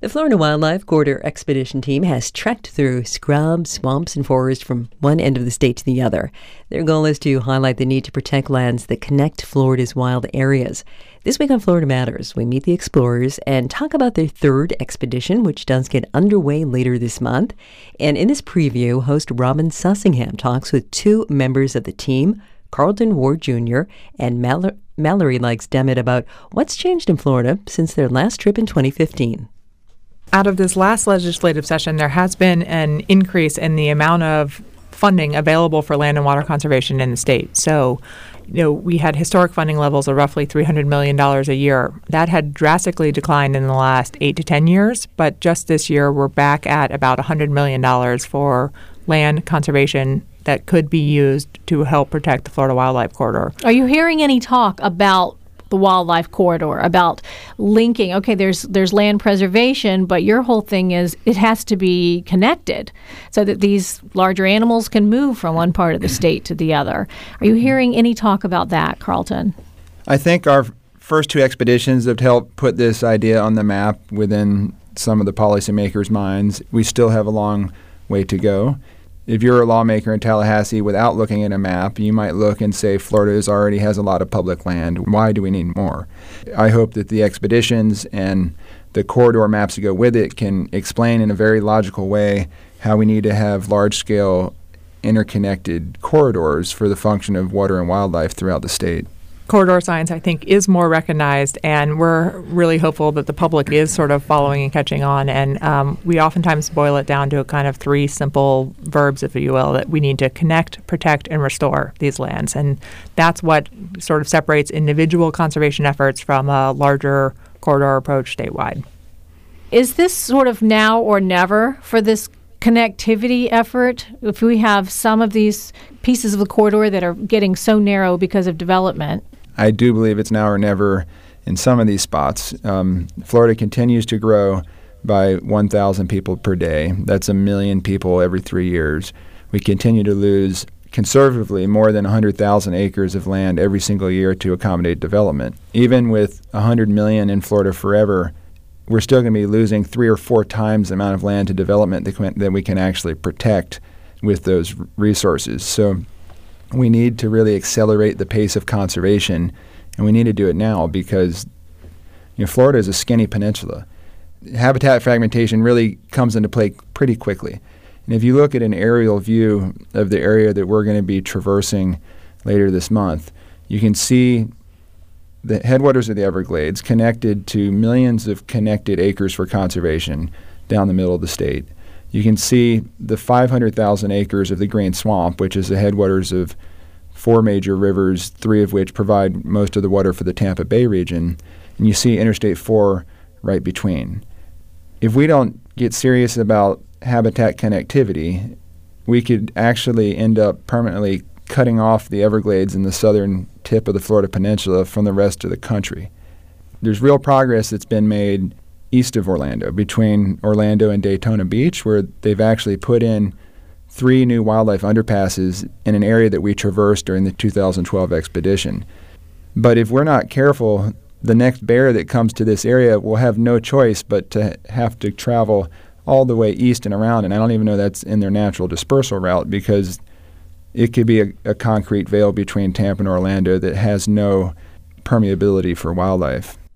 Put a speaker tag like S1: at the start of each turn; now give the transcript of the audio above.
S1: The Florida Wildlife Corridor Expedition Team has trekked through scrub, swamps, and forests from one end of the state to the other. Their goal is to highlight the need to protect lands that connect Florida's wild areas. This week on Florida Matters, we meet the explorers and talk about their third expedition, which does get underway later this month. And in this preview, host Robin Sussingham talks with two members of the team, Carlton Ward Jr. and Mallory Legs-Demet, about what's changed in Florida since their last trip in 2015.
S2: Out of this last legislative session, there has been an increase in the amount of funding available for land and water conservation in the state. So, we had historic funding levels of roughly $300 million a year. That had drastically declined in the last 8 to 10 years, but just this year we're back at about $100 million for land conservation that could be used to help protect the Florida Wildlife Corridor.
S3: Are you hearing any talk about the wildlife corridor, about linking? Okay, there's land preservation, but your whole thing is it has to be connected so that these larger animals can move from one part of the state to the other. Are you hearing any talk about that, Carlton?
S4: I think our first two expeditions have helped put this idea on the map within some of the policymakers' minds. We still have a long way to go. If you're a lawmaker in Tallahassee, without looking at a map, you might look and say Florida already has a lot of public land. Why do we need more? I hope that the expeditions and the corridor maps that go with it can explain in a very logical way how we need to have large-scale interconnected corridors for the function of water and wildlife throughout the state.
S2: Corridor science, I think, is more recognized, and we're really hopeful that the public is sort of following and catching on. And we oftentimes boil it down to a kind of three simple verbs, if you will, that we need to connect, protect, and restore these lands. And that's what sort of separates individual conservation efforts from a larger corridor approach statewide.
S3: Is this sort of now or never for this connectivity effort? If we have some of these pieces of the corridor that are getting so narrow because of development?
S4: I do believe it's now or never in some of these spots. Florida continues to grow by 1,000 people per day. That's 1 million people every 3 years. We continue to lose conservatively more than 100,000 acres of land every single year to accommodate development. Even with 100 million in Florida forever, we're still going to be losing 3 or 4 times the amount of land to development that we can actually protect with those resources. So we need to really accelerate the pace of conservation, and we need to do it now because Florida is a skinny peninsula. Habitat fragmentation really comes into play pretty quickly. And if you look at an aerial view of the area that we're going to be traversing later this month, you can see the headwaters of the Everglades connected to millions of connected acres for conservation down the middle of the state. You can see the 500,000 acres of the Green Swamp, which is the headwaters of 4 major rivers, 3 of which provide most of the water for the Tampa Bay region. And you see Interstate 4 right between. If we don't get serious about habitat connectivity, we could actually end up permanently cutting off the Everglades in the southern tip of the Florida Peninsula from the rest of the country. There's real progress that's been made east of Orlando, between Orlando and Daytona Beach, where they've actually put in 3 new wildlife underpasses in an area that we traversed during the 2012 expedition. But if we're not careful, the next bear that comes to this area will have no choice but to have to travel all the way east and around, and I don't even know that's in their natural dispersal route because it could be a concrete veil between Tampa and Orlando that has no permeability for wildlife.